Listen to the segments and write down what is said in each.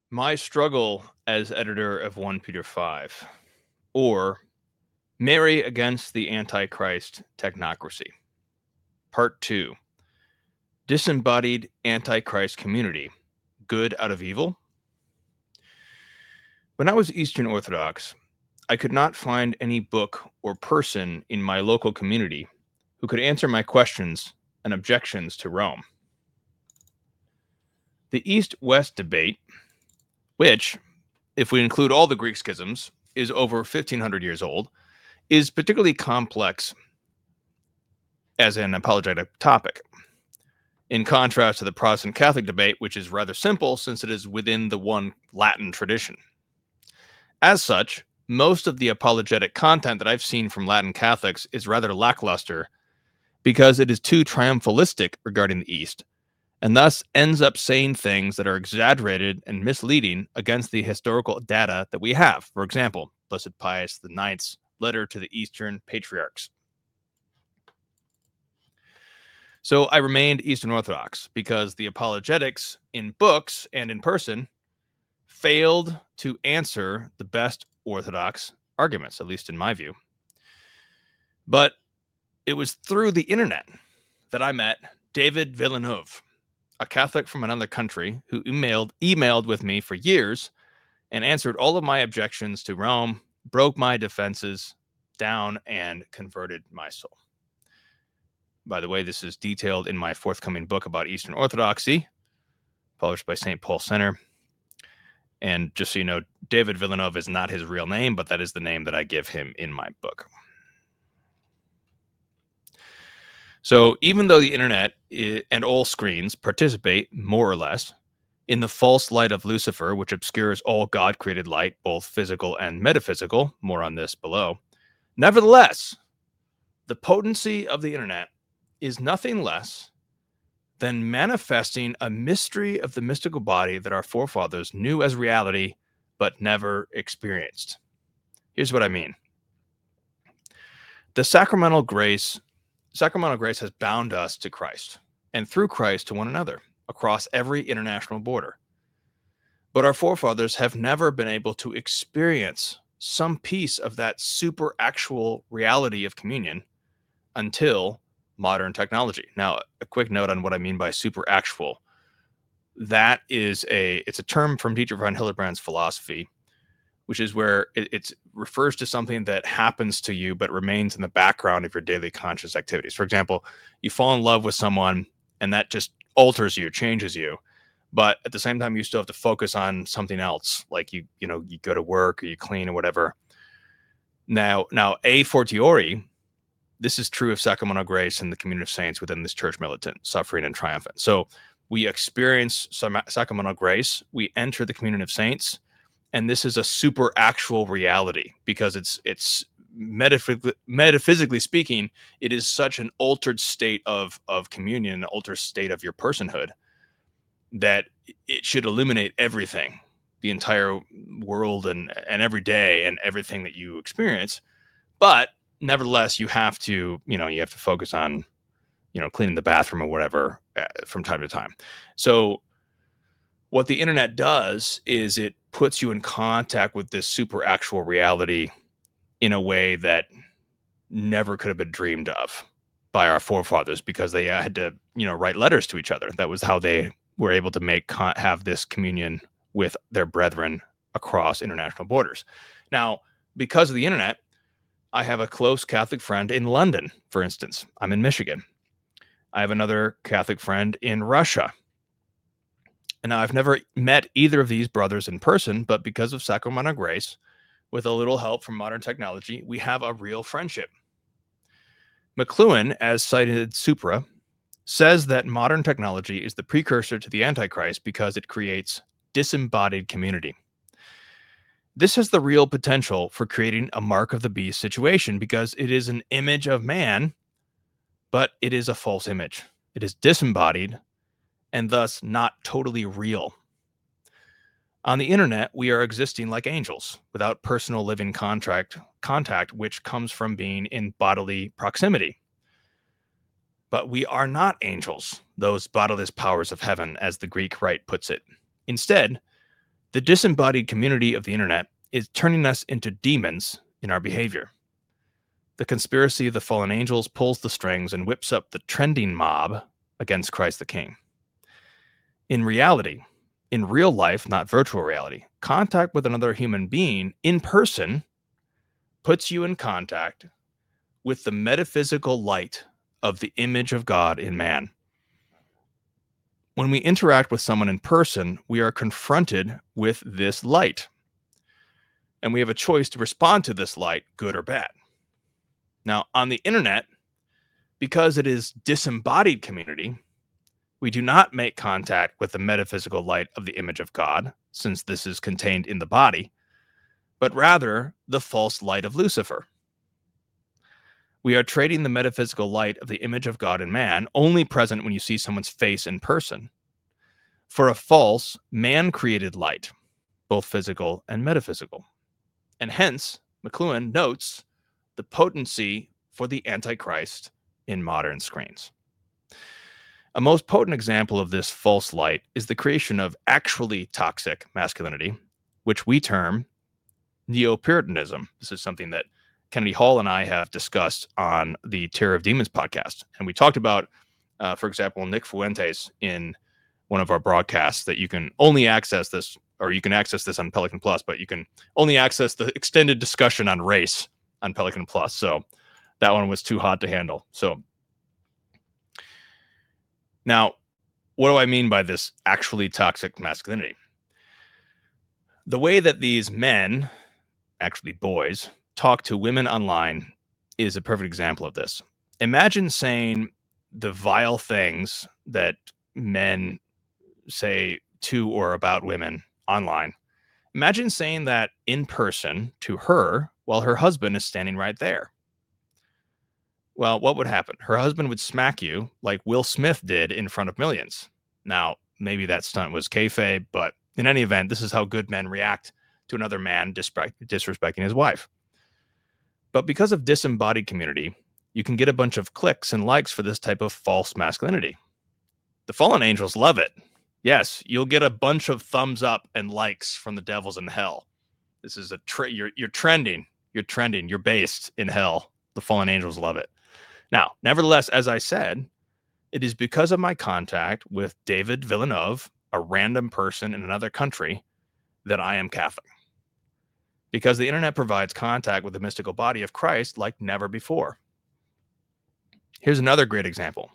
My struggle as editor of 1 Peter 5, or Mary against the Antichrist technocracy. Part 2, Disembodied Antichrist community, good out of evil? When I was Eastern Orthodox, I could not find any book or person in my local community who could answer my questions and objections to Rome. The East West debate, which, if we include all the Greek schisms, is over 1,500 years old, is particularly complex as an apologetic topic, in contrast to the Protestant Catholic debate, which is rather simple since it is within the one Latin tradition. As such, most of the apologetic content that I've seen from Latin Catholics is rather lackluster because it is too triumphalistic regarding the East, and thus ends up saying things that are exaggerated and misleading against the historical data that we have. For example, Blessed Pius IX's letter to the Eastern Patriarchs. So I remained Eastern Orthodox because the apologetics in books and in person failed to answer the best Orthodox arguments, at least in my view. But it was through the internet that I met David Villeneuve, a Catholic from another country who emailed with me for years and answered all of my objections to Rome, broke my defenses down, and converted my soul. By the way, this is detailed in my forthcoming book about Eastern Orthodoxy, published by St. Paul Center. And just so you know, David Villeneuve is not his real name, but that is the name that I give him in my book. So even though the internet and all screens participate, more or less, in the false light of Lucifer, which obscures all God-created light, both physical and metaphysical, more on this below, nevertheless, the potency of the internet is nothing less than manifesting a mystery of the mystical body that our forefathers knew as reality but never experienced. Here's what I mean. The sacramental grace has bound us to Christ, and through Christ to one another, across every international border. But our forefathers have never been able to experience some piece of that super actual reality of communion until modern technology. Now, a quick note on what I mean by super actual. That is it's a term from Dietrich von Hildebrand's philosophy, which is where it refers to something that happens to you but remains in the background of your daily conscious activities. For example, you fall in love with someone and that just alters you, changes you. But at the same time, you still have to focus on something else, like you go to work or you clean or whatever. Now, a fortiori, this is true of sacramental grace and the communion of saints within this church militant, suffering and triumphant. So we experience sacramental grace, we enter the communion of saints, and this is a super actual reality because it's metaphysically speaking, it is such an altered state of communion, an altered state of your personhood, that it should illuminate everything, the entire world and every day and everything that you experience. But nevertheless, you have to focus on, cleaning the bathroom or whatever from time to time. So what the internet does is it puts you in contact with this super actual reality in a way that never could have been dreamed of by our forefathers, because they had to, write letters to each other. That was how they were able to have this communion with their brethren across international borders. Now, because of the internet, I have a close Catholic friend in London, for instance. I'm in Michigan. I have another Catholic friend in Russia. And now I've never met either of these brothers in person, but because of sacramental grace, with a little help from modern technology, we have a real friendship. McLuhan, as cited supra, says that modern technology is the precursor to the Antichrist because it creates disembodied community. This has the real potential for creating a mark of the beast situation because it is an image of man, but it is a false image. It is disembodied and thus not totally real. On the internet, we are existing like angels without personal living contact, which comes from being in bodily proximity. But we are not angels, those bodiless powers of heaven, as the Greek rite puts it. Instead, The disembodied community of the internet is turning us into demons in our behavior. The conspiracy of the fallen angels pulls the strings and whips up the trending mob against Christ the King. In reality, in real life, not virtual reality, contact with another human being in person puts you in contact with the metaphysical light of the image of God in man. When we interact with someone in person, we are confronted with this light, and we have a choice to respond to this light, good or bad. Now, on the internet, because it is disembodied community, we do not make contact with the metaphysical light of the image of God, since this is contained in the body, but rather the false light of Lucifer. We are trading the metaphysical light of the image of God in man, only present when you see someone's face in person, for a false man-created light, both physical and metaphysical. And hence, McLuhan notes the potency for the Antichrist in modern screens. A most potent example of this false light is the creation of actually toxic masculinity, which we term neo-Puritanism. This is something that Kennedy Hall and I have discussed on the Terror of Demons podcast. And we talked about, for example, Nick Fuentes in one of our broadcasts, that you can only access this, or you can access this on Pelican Plus, but you can only access the extended discussion on race on Pelican Plus. So that one was too hot to handle. So now, what do I mean by this actually toxic masculinity? The way that these men, actually boys, talk to women online is a perfect example of this. Imagine saying the vile things that men say to or about women online. Imagine saying that in person to her while her husband is standing right there. Well, what would happen? Her husband would smack you like Will Smith did in front of millions. Now, maybe that stunt was kayfabe, but in any event, this is how good men react to another man disrespecting his wife. But because of disembodied community, you can get a bunch of clicks and likes for this type of false masculinity. The fallen angels love it. Yes, you'll get a bunch of thumbs up and likes from the devils in hell. This is you're trending. You're trending. You're based in hell. The fallen angels love it. Now, nevertheless, as I said, it is because of my contact with David Villeneuve, a random person in another country, that I am Catholic. Because the internet provides contact with the mystical body of Christ like never before. Here's another great example.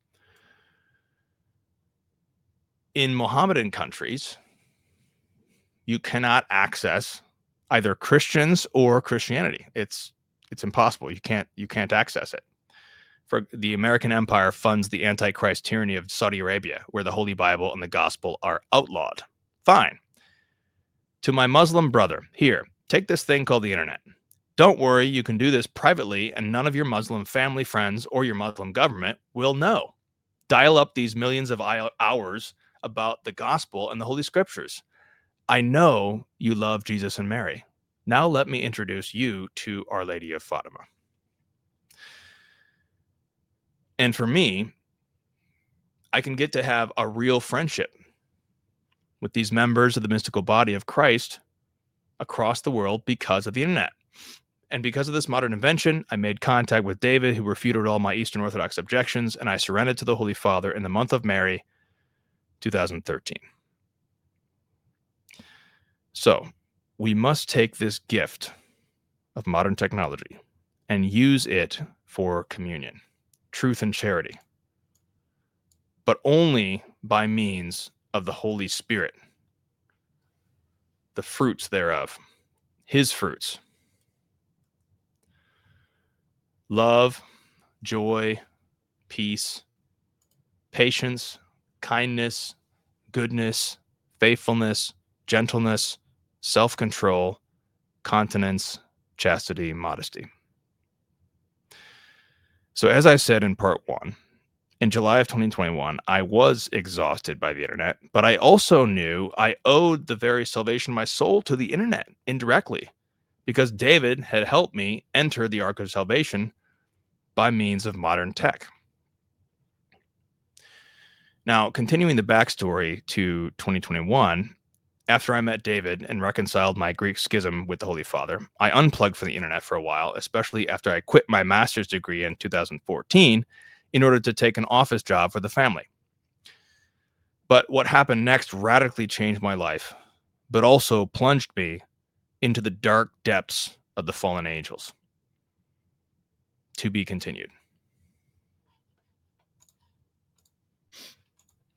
In Mohammedan countries, you cannot access either Christians or Christianity. It's impossible. You can't access it. For the American empire funds the Antichrist tyranny of Saudi Arabia, where the Holy Bible and the gospel are outlawed. Fine. To my Muslim brother, here, take this thing called the internet. Don't worry, you can do this privately, and none of your Muslim family, friends, or your Muslim government will know. Dial up these millions of hours about the gospel and the Holy Scriptures. I know you love Jesus and Mary. Now let me introduce you to Our Lady of Fatima. And for me, I can get to have a real friendship with these members of the mystical body of Christ across the world because of the internet. And because of this modern invention, I made contact with David, who refuted all my Eastern Orthodox objections, and I surrendered to the Holy Father in the month of Mary, 2013. So we must take this gift of modern technology and use it for communion, truth, and charity, but only by means of the Holy Spirit, the fruits thereof, his fruits: love, joy, peace, patience, kindness, goodness, faithfulness, gentleness, self-control, continence, chastity, modesty. So as I said in part 1, in July of 2021, I was exhausted by the internet, but I also knew I owed the very salvation of my soul to the internet indirectly, because David had helped me enter the Ark of Salvation by means of modern tech. Now, continuing the backstory to 2021, After I met David and reconciled my Greek schism with the Holy Father, I unplugged from the internet for a while, especially after I quit my master's degree in 2014 in order to take an office job for the family. But what happened next radically changed my life, but also plunged me into the dark depths of the fallen angels. To be continued.